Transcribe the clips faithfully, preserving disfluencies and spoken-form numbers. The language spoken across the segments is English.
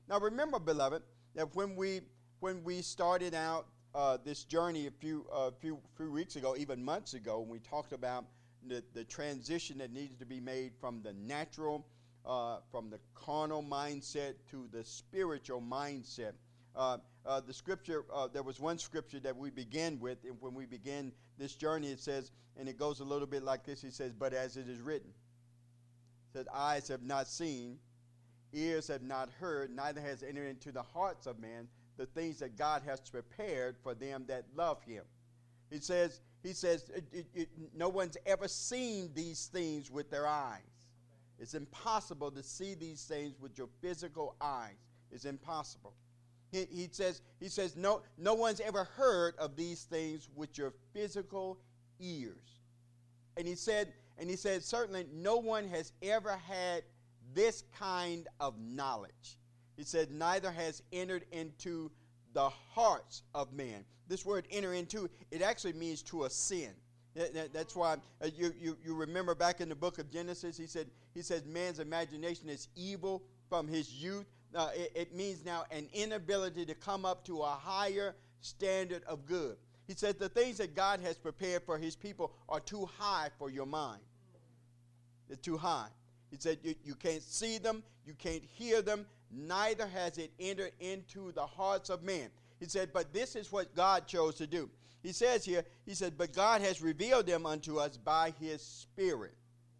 Now remember, beloved, that when we when we started out uh, this journey a few uh, few few weeks ago, even months ago, when we talked about the, the transition that needs to be made from the natural, uh, from the carnal mindset to the spiritual mindset. Uh, uh, the scripture, uh, there was one scripture that we began with, and when we began this journey, it says, and it goes a little bit like this. He says, "But as it is written, it says, eyes have not seen, ears have not heard, neither has entered into the hearts of man the things that God has prepared for them that love him." He says, he says, it, it, it, no one's ever seen these things with their eyes. It's impossible to see these things with your physical eyes. It's impossible. He, he says, he says, no, no one's ever heard of these things with your physical ears. And he said, and he said, certainly no one has ever had this kind of knowledge. He said, neither has entered into the hearts of man. This word enter into, it actually means to ascend. That, that, that's why uh, you, you, you remember back in the book of Genesis, he said, he says man's imagination is evil from his youth. Uh, it, it means now an inability to come up to a higher standard of good. He says the things that God has prepared for his people are too high for your mind. They're too high. He said you, you can't see them, you can't hear them, neither has it entered into the hearts of man. He said, but this is what God chose to do. He says here, he said, but God has revealed them unto us by his Spirit.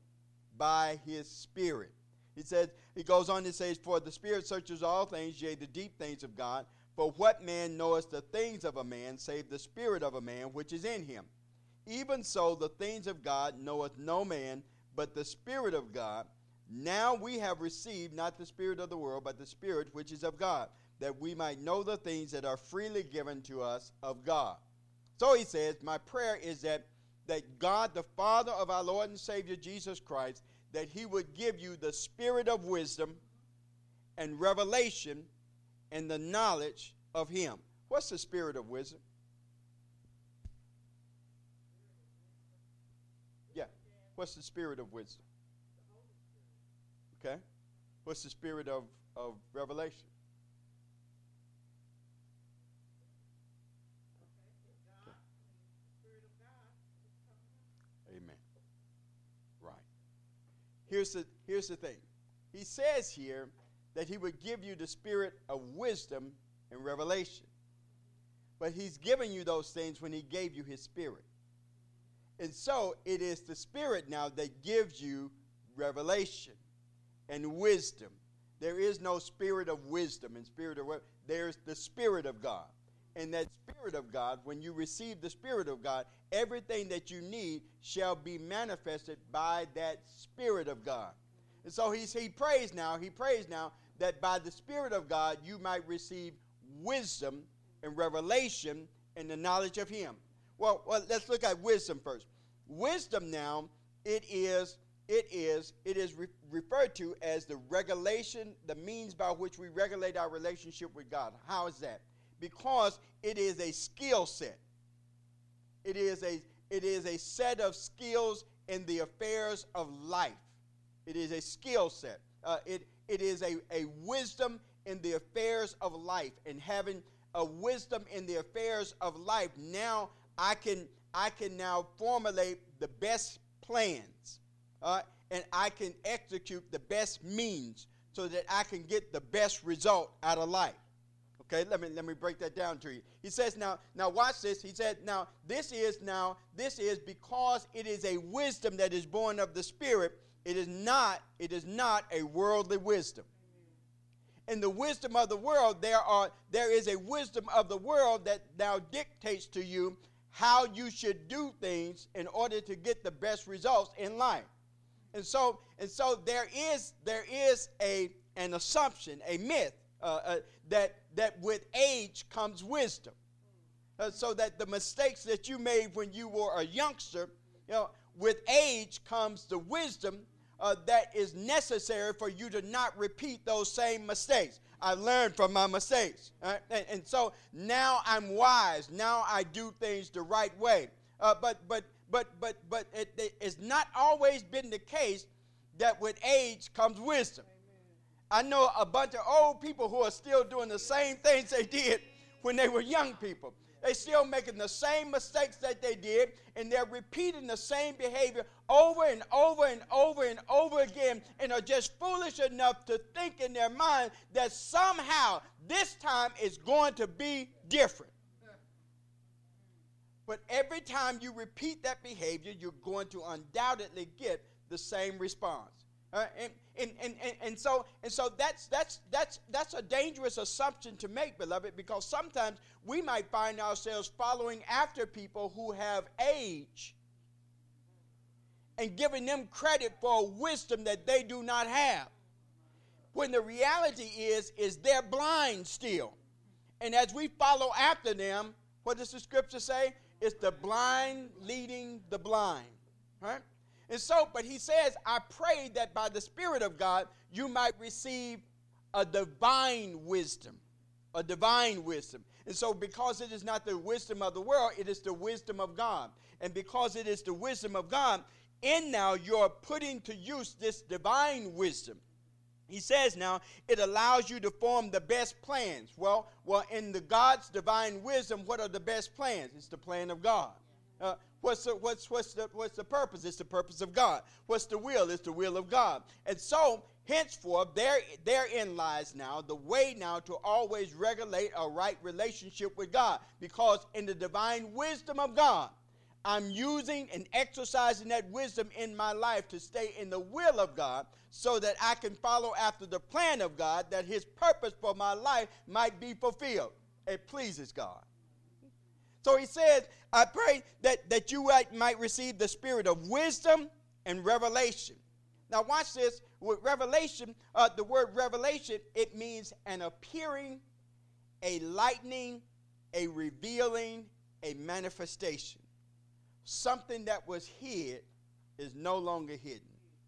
By his Spirit. He says, he goes on to say, for the Spirit searches all things, yea, the deep things of God. For what man knoweth the things of a man, save the spirit of a man which is in him? Even so, the things of God knoweth no man, but the Spirit of God. Now we have received not the spirit of the world, but the Spirit which is of God, that we might know the things that are freely given to us of God. So he says, my prayer is that, that God, the Father of our Lord and Savior Jesus Christ, that he would give you the spirit of wisdom and revelation and the knowledge of him. What's the spirit of wisdom? Yeah. What's the spirit of wisdom? Okay. What's the spirit of, of revelation? Amen. Right. Here's the, here's the thing. He says here that he would give you the spirit of wisdom and revelation. But he's given you those things when he gave you his Spirit. And so it is the Spirit now that gives you revelation and wisdom. There is no spirit of wisdom and spirit of revelation. There's the Spirit of God. And that Spirit of God, when you receive the Spirit of God, everything that you need shall be manifested by that Spirit of God. And so he's, he prays now, he prays now that by the Spirit of God you might receive wisdom and revelation and the knowledge of him. Well, well let's look at wisdom first. Wisdom now, it is, it is, it is re- referred to as the regulation, the means by which we regulate our relationship with God. How is that? Because it is a skill set. It is a, it is a set of skills in the affairs of life. It is a skill set. Uh, it, it is a, a wisdom in the affairs of life. And having a wisdom in the affairs of life, now I can, I can now formulate the best plans. Uh, and I can execute the best means so that I can get the best result out of life. Okay, let me let me break that down to you. He says now, now watch this. He said, now this is now, this is because it is a wisdom that is born of the Spirit. It is not, it is not a worldly wisdom. In the wisdom of the world, there are there is a wisdom of the world that now dictates to you how you should do things in order to get the best results in life. And so, and so there is there is a an assumption, a myth uh, uh, that that with age comes wisdom. Uh, so that the mistakes that you made when you were a youngster, you know, with age comes the wisdom uh, that is necessary for you to not repeat those same mistakes. I learned from my mistakes. Right? And, and so now I'm wise. Now I do things the right way. Uh, but but but but but it, it's not always been the case that with age comes wisdom. I know a bunch of old people who are still doing the same things they did when they were young people. They're still making the same mistakes that they did, and they're repeating the same behavior over and over and over and over again, and are just foolish enough to think in their mind that somehow this time is going to be different. But every time you repeat that behavior, you're going to undoubtedly get the same response. Uh, and, and, and, and, and so and so that's that's that's that's a dangerous assumption to make, beloved, because sometimes we might find ourselves following after people who have age and giving them credit for a wisdom that they do not have, when the reality is is they're blind still. And as we follow after them, what does the scripture say? It's the blind leading the blind, right? And so, but he says, I pray that by the Spirit of God, you might receive a divine wisdom, a divine wisdom. And so because it is not the wisdom of the world, it is the wisdom of God. And because it is the wisdom of God, in now you're putting to use this divine wisdom. He says now, it allows you to form the best plans. Well, well, in the God's divine wisdom, what are the best plans? It's the plan of God. Uh, what's, the, what's, what's, the, what's the purpose? It's the purpose of God. What's the will? It's the will of God. And so, henceforth, there, therein lies now the way now to always regulate a right relationship with God. Because in the divine wisdom of God, I'm using and exercising that wisdom in my life to stay in the will of God so that I can follow after the plan of God, that his purpose for my life might be fulfilled. It pleases God. So he says, I pray that, that you might receive the spirit of wisdom and revelation. Now watch this. With revelation, uh, the word revelation, it means an appearing, a lightening, a revealing, a manifestation. Something that was hid is no longer hidden.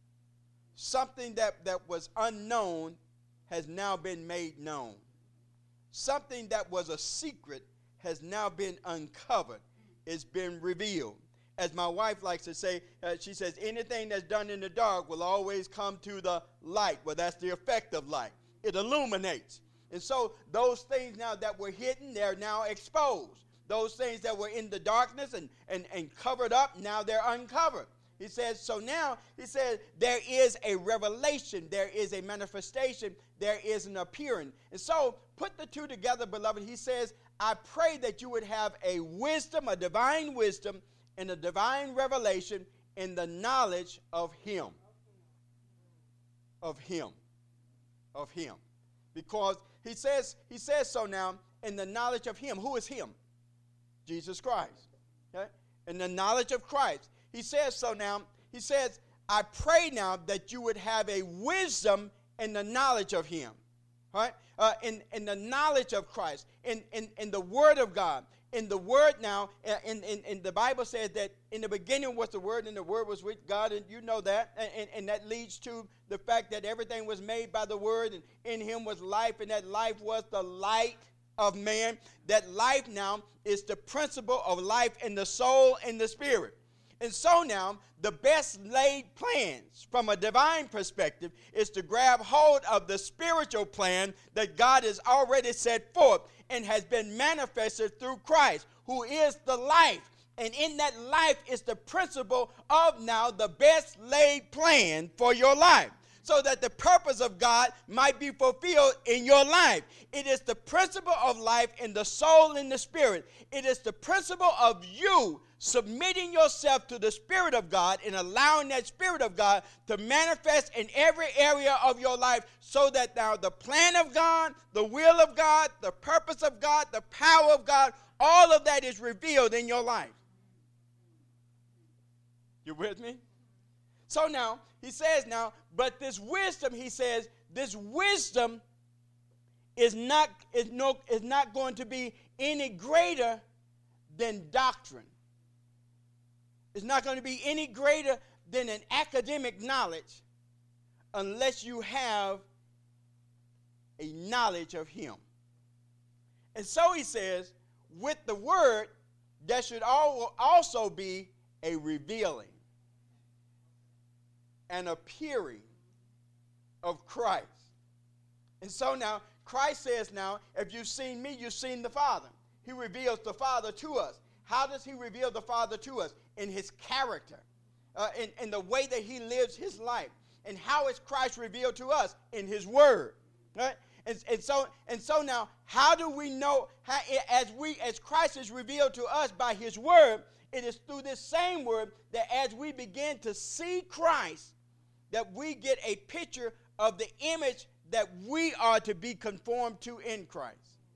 Something that, that was unknown has now been made known. Something that was a secret has now been uncovered. It's been revealed. As my wife likes to say, uh, she says, anything that's done in the dark will always come to the light. Well, that's the effect of light. It illuminates. And so those things now that were hidden, they're now exposed. Those things that were in the darkness and, and, and covered up, now they're uncovered. He says, so now, he says, there is a revelation, there is a manifestation, there is an appearing. And so, put the two together, beloved. He says, I pray that you would have a wisdom, a divine wisdom, and a divine revelation in the knowledge of him. Of him. Of him. Because he says, he says so now, in the knowledge of him. Who is him? Jesus Christ. Okay? In the knowledge of Christ. He says so now, he says, I pray now that you would have a wisdom in the knowledge of him. Right? Uh, in, in the knowledge of Christ, in, in, in the word of God. In the word now, in, in, in the Bible says that in the beginning was the word, and the word was with God, and you know that. And, and, and that leads to the fact that everything was made by the word, and in him was life, and that life was the light of man. That life now is the principle of life in the soul and the spirit. And so now, the best laid plans from a divine perspective is to grab hold of the spiritual plan that God has already set forth and has been manifested through Christ, who is the life. And in that life is the principle of now the best laid plan for your life, so that the purpose of God might be fulfilled in your life. It is the principle of life in the soul and the spirit. It is the principle of you submitting yourself to the Spirit of God and allowing that Spirit of God to manifest in every area of your life, so that now the plan of God, the will of God, the purpose of God, the power of God, all of that is revealed in your life. You with me? So now, he says now, but this wisdom, he says, this wisdom is not, is no, is not going to be any greater than doctrine. It's not going to be any greater than an academic knowledge unless you have a knowledge of him. And so he says, with the word, there should also be a revealing, an appearing of Christ. And so now, Christ says now, if you've seen me, you've seen the Father. He reveals the Father to us. How does he reveal the Father to us? In his character, uh, in, in the way that he lives his life. And how is Christ revealed to us? In his word. Right? And, and so and so now, how do we know, how, as we as Christ is revealed to us by his word, it is through this same word that as we begin to see Christ, that we get a picture of the image that we are to be conformed to in Christ.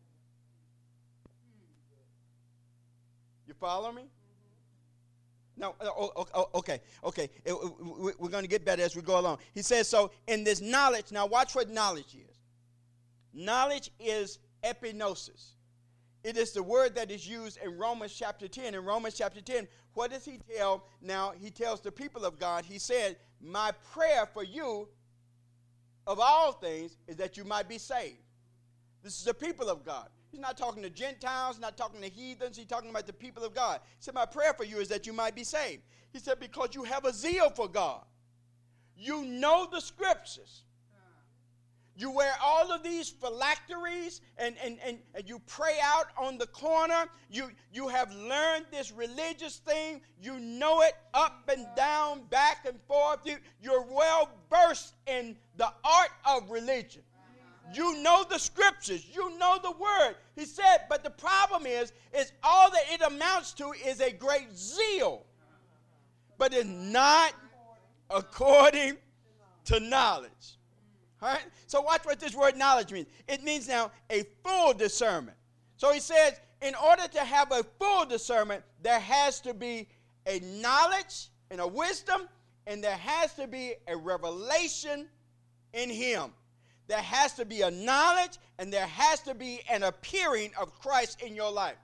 You follow me? No, oh, oh, okay, okay. We're going to get better as we go along. He says, so in this knowledge, now watch what knowledge is. Knowledge is epignosis. It is the word that is used in Romans chapter ten. In Romans chapter ten, what does he tell? Now, he tells the people of God, he said, my prayer for you of all things is that you might be saved. This is the people of God. He's not talking to Gentiles, not talking to heathens. He's talking about the people of God. He said, my prayer for you is that you might be saved. He said, because you have a zeal for God. You know the scriptures. You wear all of these phylacteries and, and, and, and you pray out on the corner. You, you have learned this religious thing. You know it up and down, back and forth. You, you're well versed in the art of religion. You know the scriptures. You know the word. He said, but the problem is, is all that it amounts to is a great zeal. But it's not according to knowledge. All right? So watch what this word knowledge means. It means now a full discernment. So he says, in order to have a full discernment, there has to be a knowledge and a wisdom, and there has to be a revelation in him. There has to be a knowledge, and there has to be an appearing of Christ in your life.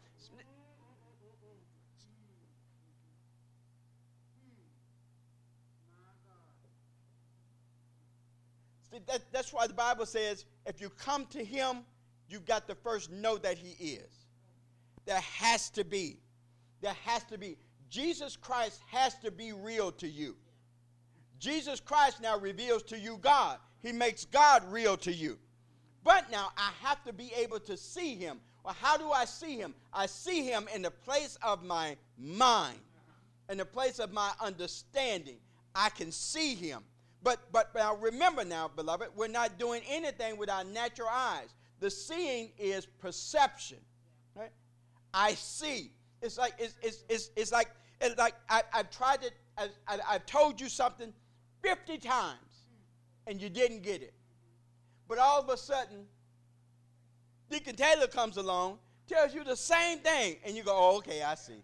See, that, that's why the Bible says, if you come to him, you've got to first know that he is. There has to be. There has to be. Jesus Christ has to be real to you. Jesus Christ now reveals to you God. He makes God real to you. But now I have to be able to see him. Well, how do I see him? I see him in the place of my mind, in the place of my understanding. I can see him. But, but now remember now, beloved, we're not doing anything with our natural eyes. The seeing is perception. Right? I see. It's like it's it's it's, it's like it's like I, I've tried to. I, I, I've told you something fifty times, and you didn't get it. But all of a sudden, Deacon Taylor comes along, tells you the same thing, and you go, "Oh, okay, I see."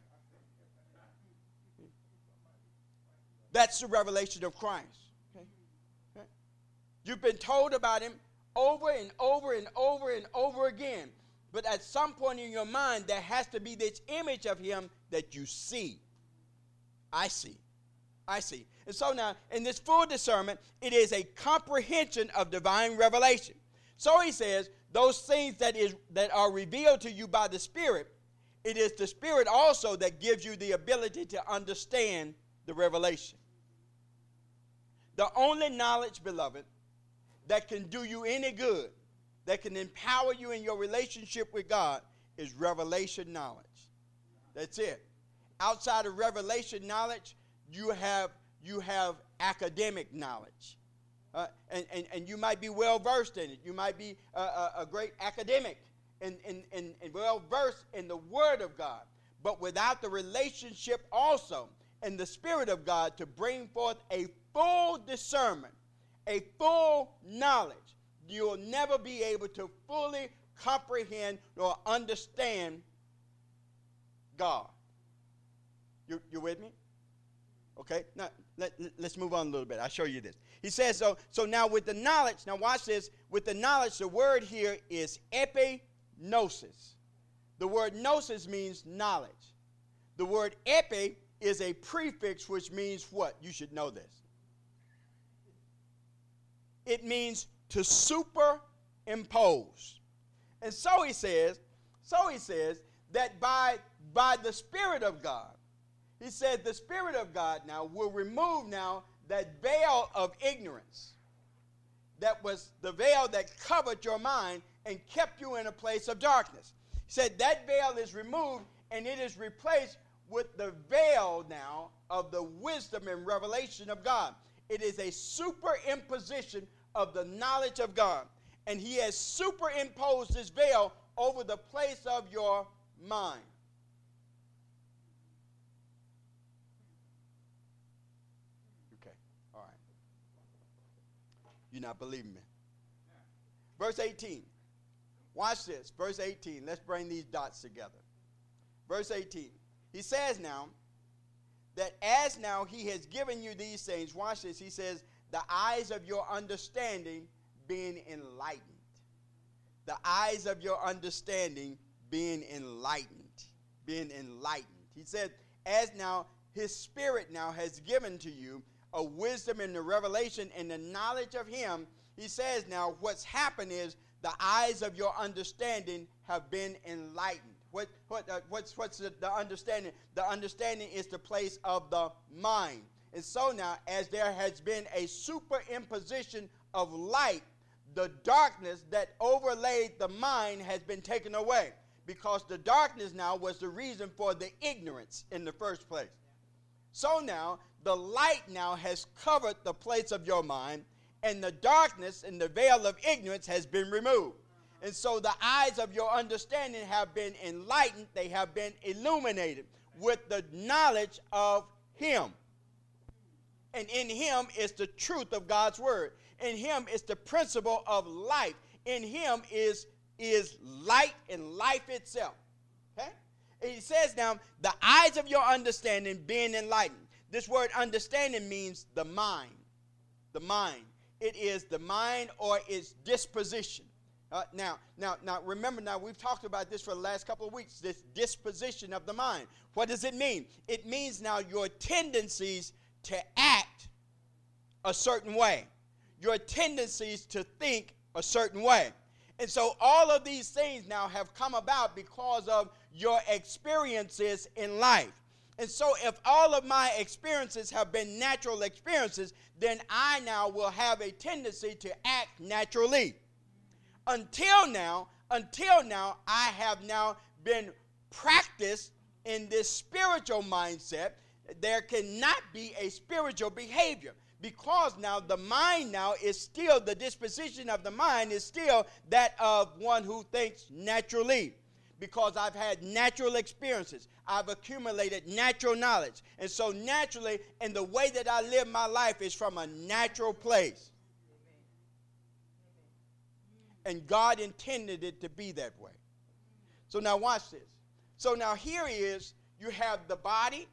That's the revelation of Christ. Okay? Okay? You've been told about him over and over and over and over again. But at some point in your mind, there has to be this image of him that you see. I see. I see. And so now, in this full discernment, it is a comprehension of divine revelation. So he says, those things that is that are revealed to you by the Spirit, it is the Spirit also that gives you the ability to understand the revelation. The only knowledge, beloved, that can do you any good, that can empower you in your relationship with God, is revelation knowledge. That's it. Outside of revelation knowledge, you have you have academic knowledge. Uh, and, and, and you might be well versed in it. You might be a, a, a great academic and, and, and, and well versed in the Word of God. But without the relationship also and the Spirit of God to bring forth a full discernment, a full knowledge, you'll never be able to fully comprehend or understand God. You, you with me? Okay, now let, let's move on a little bit. I'll show you this. He says, so, so now with the knowledge, now watch this. With the knowledge, the word here is epignosis. The word gnosis means knowledge. The word epi is a prefix which means what? You should know this. It means to superimpose. And so he says, so he says that by, by the Spirit of God, he said the Spirit of God now will remove now that veil of ignorance. that was the veil that covered your mind and kept you in a place of darkness. He said that veil is removed and it is replaced with the veil now of the wisdom and revelation of God. It is a superimposition of the knowledge of God. And he has superimposed this veil over the place of your mind. Okay, all right. You're not believing me. Verse eighteen. Watch this. Verse eighteen. Let's bring these dots together. Verse eighteen. He says now that as now he has given you these things, watch this. He says, the eyes of your understanding being enlightened. The eyes of your understanding being enlightened. Being enlightened. He said, as now his spirit now has given to you a wisdom and the revelation and the knowledge of him. He says now what's happened is the eyes of your understanding have been enlightened. What, what, uh, what's what's the, the understanding? The understanding is the place of the mind. And so now, as there has been a superimposition of light, the darkness that overlaid the mind has been taken away, because the darkness now was the reason for the ignorance in the first place. So now, the light now has covered the place of your mind, and the darkness and the veil of ignorance has been removed. And so the eyes of your understanding have been enlightened. They have been illuminated with the knowledge of him. And in him is the truth of God's word. In him is the principle of life. In him is, is light and life itself. Okay? And he says now, the eyes of your understanding being enlightened. This word understanding means the mind. The mind. It is the mind or its disposition. Uh, now, now, now, remember now, we've talked about this for the last couple of weeks, this disposition of the mind. What does it mean? It means now your tendencies to act a certain way, your tendencies to think a certain way. And so all of these things now have come about because of your experiences in life. And so if all of my experiences have been natural experiences, then I now will have a tendency to act naturally. Until now, until now, I have now been practiced in this spiritual mindset. There cannot be a spiritual behavior, because now the mind now is still, the disposition of the mind is still that of one who thinks naturally, because I've had natural experiences. I've accumulated natural knowledge. And so naturally, and the way that I live my life is from a natural place. And God intended it to be that way. So now watch this. So now here is, you have the body,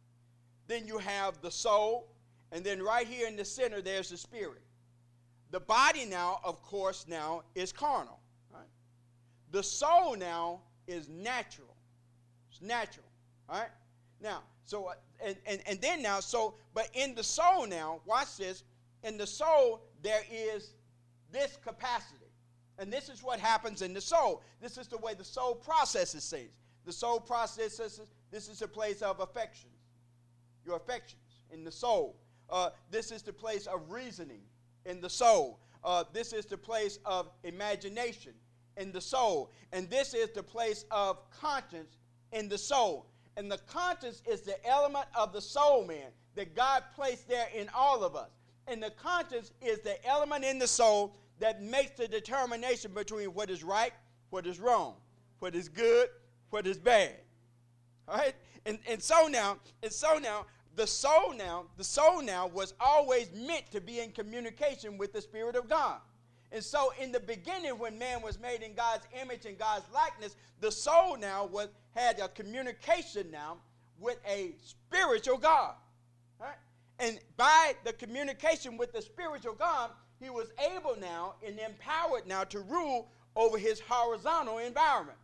then you have the soul, and then right here in the center there's the spirit. The body now, of course, now is carnal. Right? The soul now is natural. It's natural. All right? Now, so, uh, and, and, and then now, so, but in the soul now, watch this, in the soul there is this capacity. And this is what happens in the soul. This is the way the soul processes things. The soul processes, this is a place of affections. Your affections in the soul. Uh, this is the place of reasoning in the soul. Uh, this is the place of imagination in the soul. And this is the place of conscience in the soul. And the conscience is the element of the soul man that God placed there in all of us. And the conscience is the element in the soul that makes the determination between what is right, what is wrong, what is good, what is bad. All right? And, and so now, and so now, the soul now, the soul now was always meant to be in communication with the Spirit of God. And so in the beginning, when man was made in God's image and God's likeness, the soul now was, had a communication now with a spiritual God. All right? And by the communication with the spiritual God, he was able now and empowered now to rule over his horizontal environment.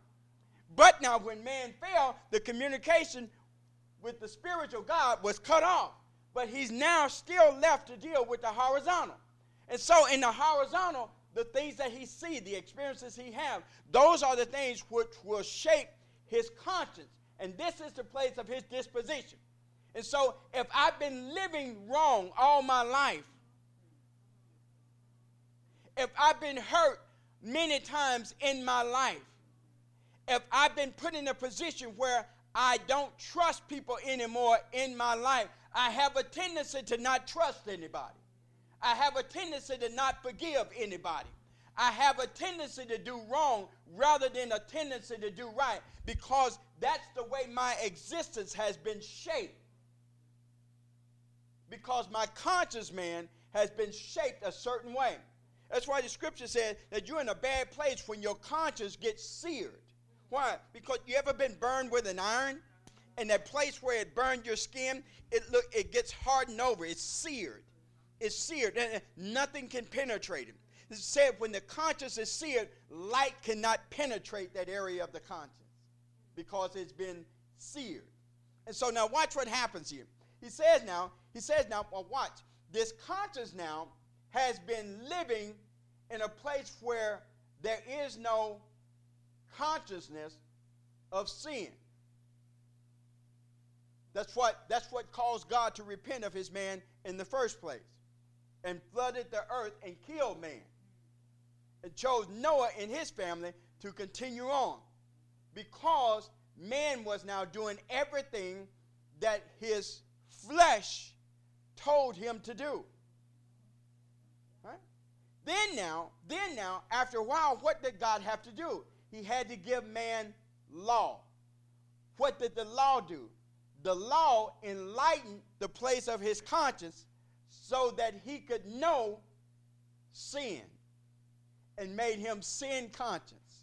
But now when man fell, the communication with the spiritual God was cut off. But he's now still left to deal with the horizontal. And so in the horizontal, the things that he sees, the experiences he has, those are the things which will shape his conscience. And this is the place of his disposition. And so if I've been living wrong all my life, if I've been hurt many times in my life, if I've been put in a position where I don't trust people anymore in my life, I have a tendency to not trust anybody. I have a tendency to not forgive anybody. I have a tendency to do wrong rather than a tendency to do right, because that's the way my existence has been shaped. Because my conscious man has been shaped a certain way. That's why the scripture says that you're in a bad place when your conscience gets seared. Why? Because you ever been burned with an iron? And that place where it burned your skin, it look it gets hardened over. It's seared. It's seared. And nothing can penetrate it. It said when the conscience is seared, light cannot penetrate that area of the conscience because it's been seared. And so now watch what happens here. He says now, he says now, well, watch. This conscience now has been living in a place where there is no consciousness of sin. That's what, that's what caused God to repent of his man in the first place and flooded the earth and killed man. And chose Noah and his family to continue on because man was now doing everything that his flesh told him to do. Right? Then now, then now, after a while, what did God have to do? He had to give man law. What did the law do? The law enlightened the place of his conscience so that he could know sin and made him sin conscious.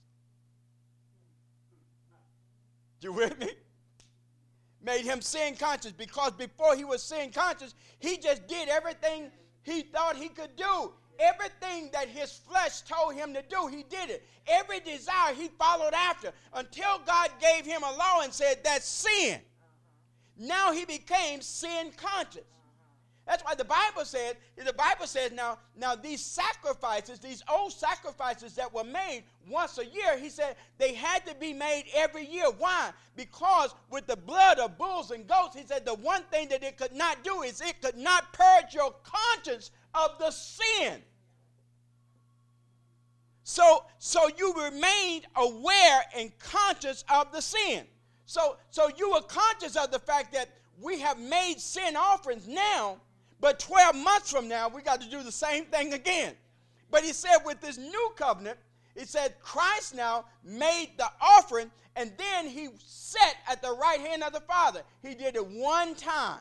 You with me? Made him sin conscious, because before he was sin conscious, he just did everything he thought he could do. Everything that his flesh told him to do, he did it. Every desire he followed after until God gave him a law and said, that's sin. Now he became sin conscious. That's why the Bible says, the Bible says now, now these sacrifices, these old sacrifices that were made once a year, he said they had to be made every year. Why? Because with the blood of bulls and goats, he said the one thing that it could not do is it could not purge your conscience of the sin. So, so you remained aware and conscious of the sin. So, so you were conscious of the fact that we have made sin offerings now, but twelve months from now, we got to do the same thing again. But he said with this new covenant, he said Christ now made the offering, and then he sat at the right hand of the Father. He did it one time.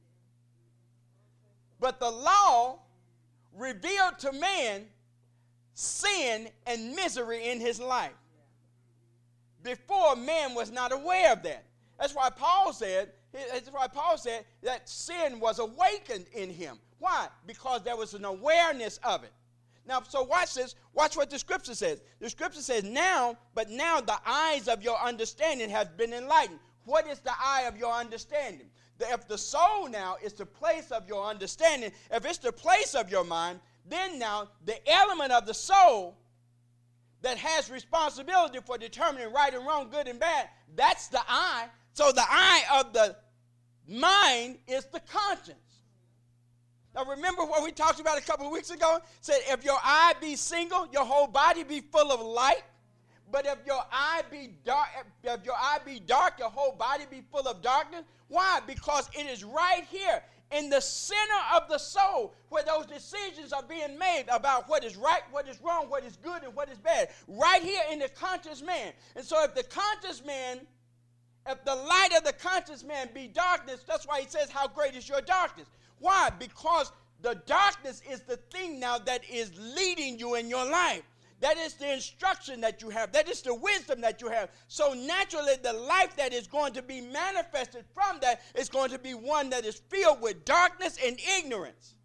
But the law revealed to man sin and misery in his life. Before, man was not aware of that. That's why Paul said, That's why Paul said that sin was awakened in him. Why? Because there was an awareness of it. Now, so watch this. Watch what the scripture says. The scripture says, now, but now the eyes of your understanding have been enlightened. What is the eye of your understanding? The, if the soul now is the place of your understanding, if it's the place of your mind, then now the element of the soul that has responsibility for determining right and wrong, good and bad, that's the eye. So the eye of the mind is the conscience. Now remember what we talked about a couple of weeks ago? Said if your eye be single, your whole body be full of light. But if your eye be dark, if your eye be dark, your whole body be full of darkness. Why? Because it is right here in the center of the soul where those decisions are being made about what is right, what is wrong, what is good, and what is bad. Right here in the conscious man. And so if the conscious man, if the light of the conscious man be darkness, that's why he says, how great is your darkness? Why? Because the darkness is the thing now that is leading you in your life. That is the instruction that you have. That is the wisdom that you have. So naturally, the life that is going to be manifested from that is going to be one that is filled with darkness and ignorance.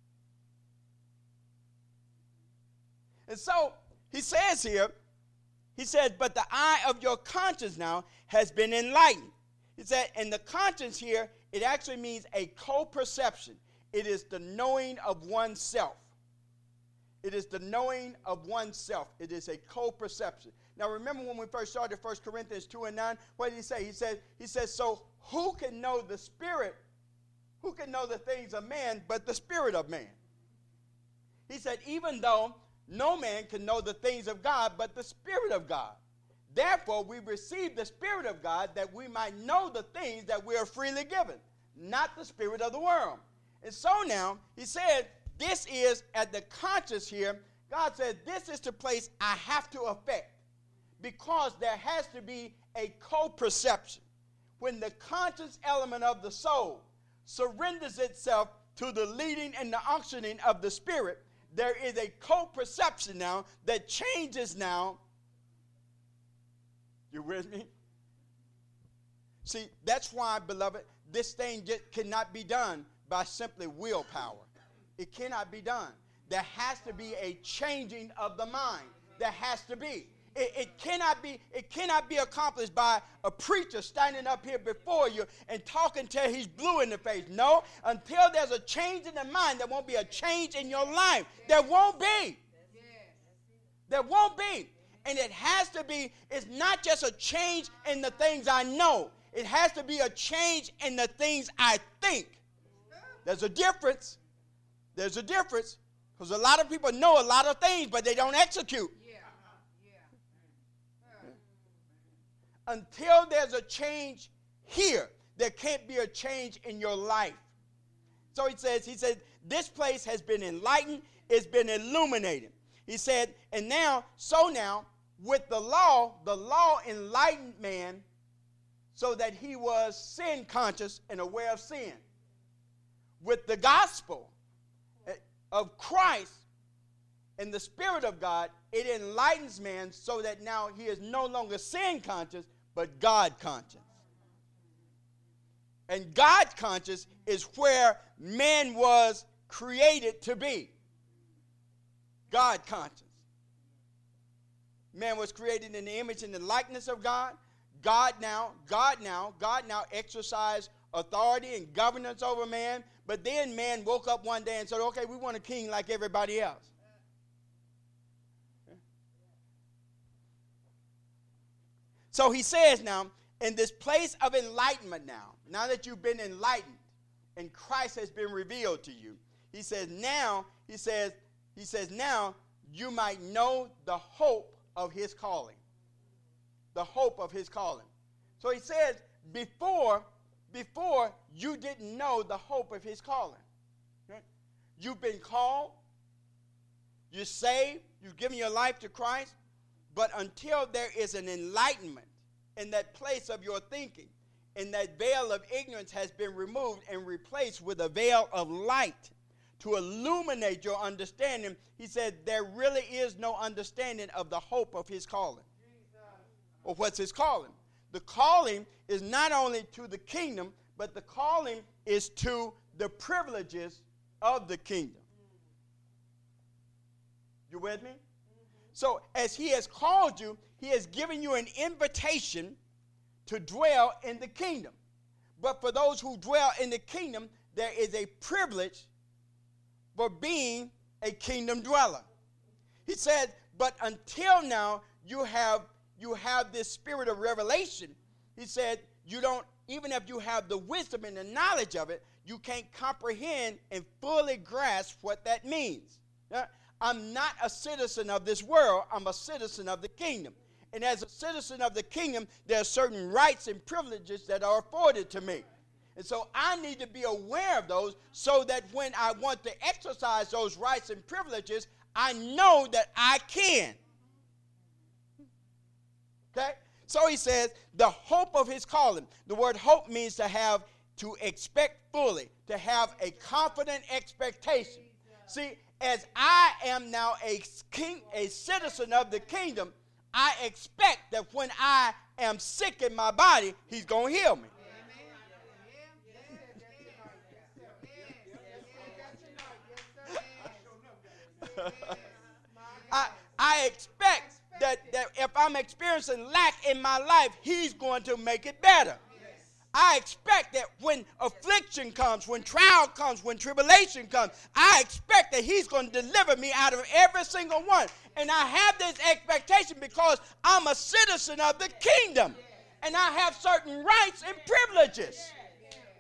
And so he says here, he says, but the eye of your conscience now has been enlightened. He said, and the conscience here, it actually means a co-perception. It is the knowing of oneself. It is the knowing of oneself. It is a co-perception. Now remember when we first started First Corinthians two and nine, what did he say? He said, he says, so who can know the spirit? Who can know the things of man but the spirit of man? He said, even though no man can know the things of God but the Spirit of God. Therefore, we receive the Spirit of God that we might know the things that we are freely given, not the spirit of the world. And so now, he said, this is at the conscious here. God said, this is the place I have to affect, because there has to be a co-perception. When the conscious element of the soul surrenders itself to the leading and the unctioning of the Spirit, there is a co-perception now that changes now. You with me? See, that's why, beloved, this thing just cannot be done by simply willpower. It cannot be done. There has to be a changing of the mind. There has to be. It, it cannot be. It cannot be accomplished by a preacher standing up here before you and talking till he's blue in the face. No, until there's a change in the mind, there won't be a change in your life. There won't be. There won't be. And it has to be, it's not just a change in the things I know. It has to be a change in the things I think. There's a difference. There's a difference. Because a lot of people know a lot of things, but they don't execute. Yeah. Yeah. Until there's a change here, there can't be a change in your life. So he says, he said, this place has been enlightened, it's been illuminated. He said, and now, so now, with the law, the law enlightened man so that he was sin conscious and aware of sin. With the gospel of Christ and the Spirit of God, it enlightens man so that now he is no longer sin conscious, but God conscious. And God conscious is where man was created to be. God conscious. Man was created in the image and the likeness of God. God now, God now, God now exercised authority and governance over man. But then man woke up one day and said, okay, we want a king like everybody else. So he says now, in this place of enlightenment now, now that you've been enlightened and Christ has been revealed to you, he says now, he says, he says now you might know the hope of his calling. The hope of his calling. So he says, before, before you didn't know the hope of his calling. Right? You've been called, you're saved, you've given your life to Christ, but until there is an enlightenment in that place of your thinking, and that veil of ignorance has been removed and replaced with a veil of light to illuminate your understanding, he said there really is no understanding of the hope of his calling. Or what's his calling? The calling is not only to the kingdom, but the calling is to the privileges of the kingdom. You with me? So as he has called you, he has given you an invitation to dwell in the kingdom. But for those who dwell in the kingdom, there is a privilege for being a kingdom dweller. He said, but until now, you have you have this spirit of revelation. He said, you don't, even if you have the wisdom and the knowledge of it, you can't comprehend and fully grasp what that means. Now, I'm not a citizen of this world. I'm a citizen of the kingdom. And as a citizen of the kingdom, there are certain rights and privileges that are afforded to me. And so I need to be aware of those so that when I want to exercise those rights and privileges, I know that I can. Okay? So he says, the hope of his calling. The word hope means to have, to expect fully, to have a confident expectation. See, as I am now a king, a citizen of the kingdom, I expect that when I am sick in my body, he's going to heal me. I, I expect that, that if I'm experiencing lack in my life, he's going to make it better. I expect that when affliction comes, when trial comes, when tribulation comes, I expect that he's going to deliver me out of every single one. And I have this expectation because I'm a citizen of the kingdom. And I have certain rights and privileges.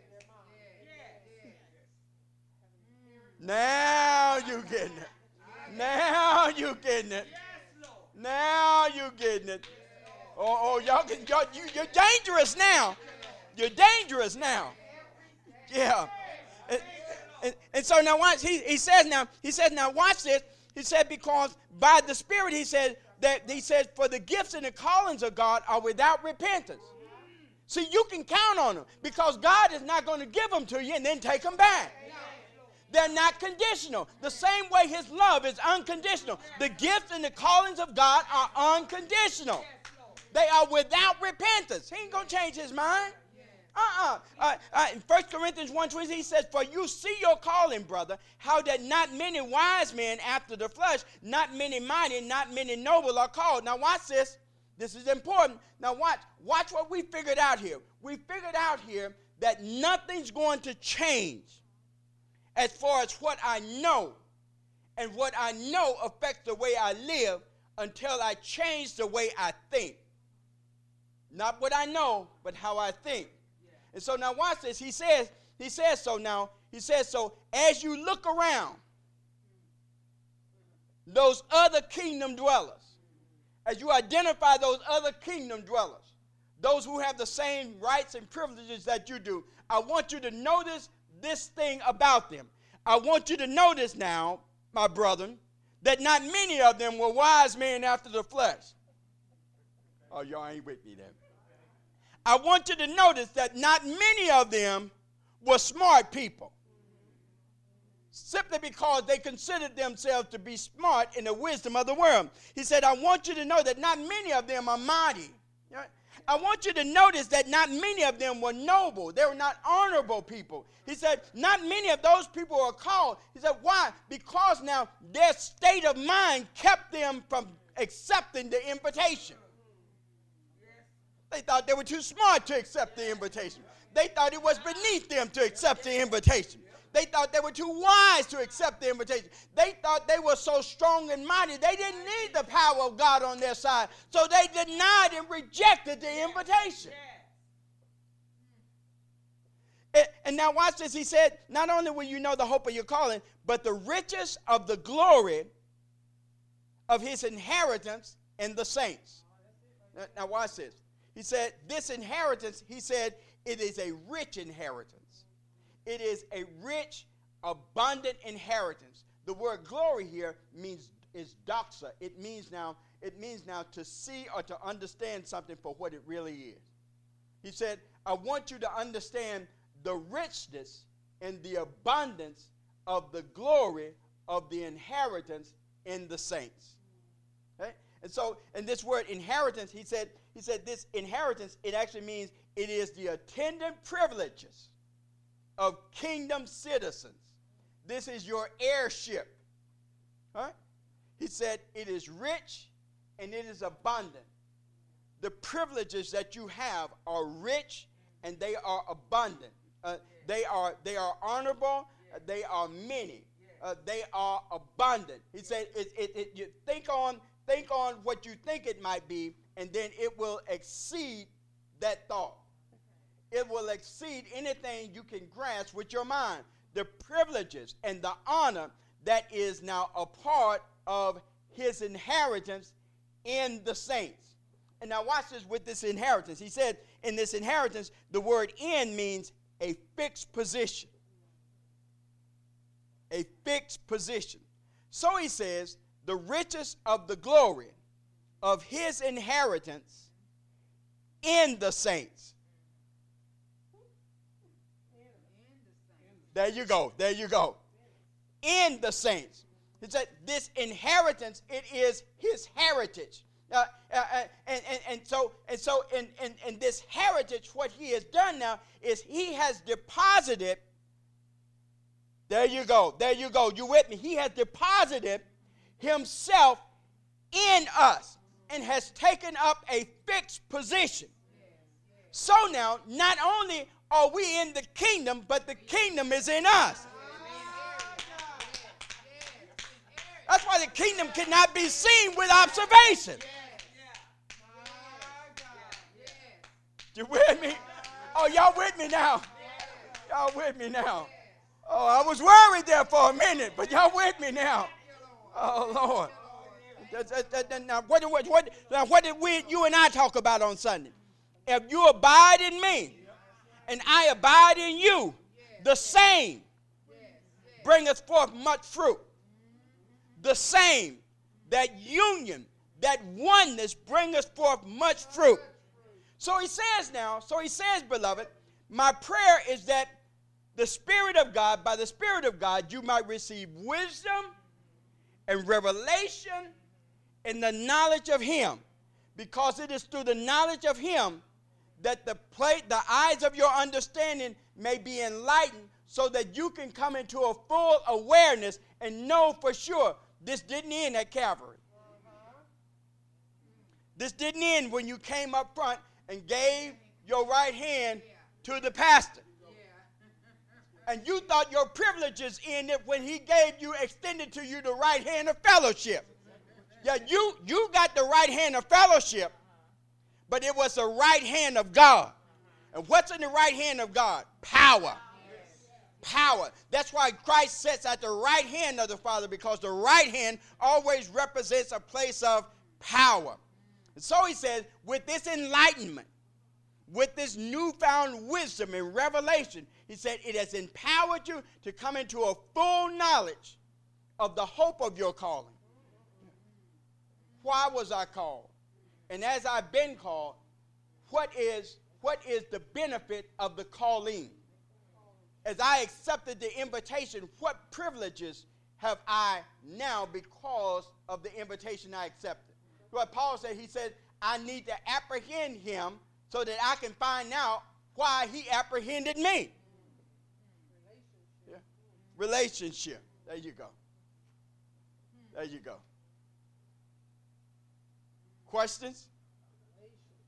Now you getting it. Now you getting it. Now you getting it. Oh, oh y'all, can, y'all you, you're dangerous now. You're dangerous now. Yeah. And, and, and so now watch. He, he says now. He says now. Watch this. He said because by the Spirit, he said that he said for the gifts and the callings of God are without repentance. See, you can count on them because God is not going to give them to you and then take them back. They're not conditional. The same way his love is unconditional. The gifts and the callings of God are unconditional. They are without repentance. He ain't going to change his mind. Uh-uh. Uh, uh, in First Corinthians one twenty, he says, for you see your calling, brother, how that not many wise men after the flesh, not many mighty, not many noble are called. Now watch this. This is important. Now watch. Watch what we figured out here. We figured out here that nothing's going to change as far as what I know. And what I know affects the way I live until I change the way I think. Not what I know, but how I think. And so now watch this. He says, he says so now. He says so as you look around, those other kingdom dwellers, as you identify those other kingdom dwellers, those who have the same rights and privileges that you do, I want you to notice this thing about them. I want you to notice now, my brethren, that not many of them were wise men after the flesh. Oh, y'all ain't with me then. I want you to notice that not many of them were smart people. Simply because they considered themselves to be smart in the wisdom of the world. He said, I want you to know that not many of them are mighty. I want you to notice that not many of them were noble. They were not honorable people. He said, not many of those people are called. He said, why? Because now their state of mind kept them from accepting the invitation. They thought they were too smart to accept the invitation. They thought it was beneath them to accept the invitation. They thought they were too wise to accept the invitation. They thought they were so strong and mighty, they didn't need the power of God on their side. So they denied and rejected the invitation. And, and now watch this. He said, not only will you know the hope of your calling, but the riches of the glory of his inheritance in the saints. Now, now watch this. He said, this inheritance, he said, it is a rich inheritance. It is a rich, abundant inheritance. The word glory here means is doxa. It means now, it means now to see or to understand something for what it really is. He said, I want you to understand the richness and the abundance of the glory of the inheritance in the saints. Okay? And so, in this word inheritance, he said, he said this inheritance, it actually means it is the attendant privileges of kingdom citizens. This is your heirship. Right? He said it is rich and it is abundant. The privileges that you have are rich and they are abundant. Uh, they are they are honorable. Uh, they are many. Uh, they are abundant. He said, it, it, it, you think on think on what you think it might be, and then it will exceed that thought. It will exceed anything you can grasp with your mind. The privileges and the honor that is now a part of his inheritance in the saints. And now watch this with this inheritance. He said in this inheritance, the word in means a fixed position. A fixed position. So he says, the riches of the glory of his inheritance in the saints. There you go. There you go. In the saints. He said this inheritance, it is his heritage. Uh, uh, uh, and, and, and so, and so in, in, in this heritage, what he has done now is he has deposited, there you go, there you go, you with me? He has deposited himself in us and has taken up a fixed position. So now, not only are we in the kingdom, but the kingdom is in us. That's why the kingdom cannot be seen with observation. You with me? Oh, y'all with me now? Y'all with me now? Oh, I was worried there for a minute, but y'all with me now? Oh, Lord. Now, what, what, what, now, what did we, you and I talk about on Sunday? If you abide in me and I abide in you, the same bringeth forth much fruit. The same, that union, that oneness bringeth forth much fruit. So he says now, so he says, beloved, my prayer is that the Spirit of God, by the Spirit of God, you might receive wisdom and revelation in the knowledge of him, because it is through the knowledge of him that the plate, the eyes of your understanding may be enlightened, so that you can come into a full awareness and know for sure this didn't end at Calvary. This didn't end when you came up front and gave your right hand to the pastor. And you thought your privileges ended when he gave you, extended to you the right hand of fellowship. Yeah, you, you got the right hand of fellowship, but it was the right hand of God. And what's in the right hand of God? Power. Power. That's why Christ sits at the right hand of the Father, because the right hand always represents a place of power. And so he says, with this enlightenment, with this newfound wisdom and revelation, he said it has empowered you to come into a full knowledge of the hope of your calling. Why was I called? And as I've been called, what is, what is the benefit of the calling? As I accepted the invitation, what privileges have I now because of the invitation I accepted? What Paul said, he said, I need to apprehend him so that I can find out why he apprehended me. Yeah. Relationship. There you go. There you go. Questions?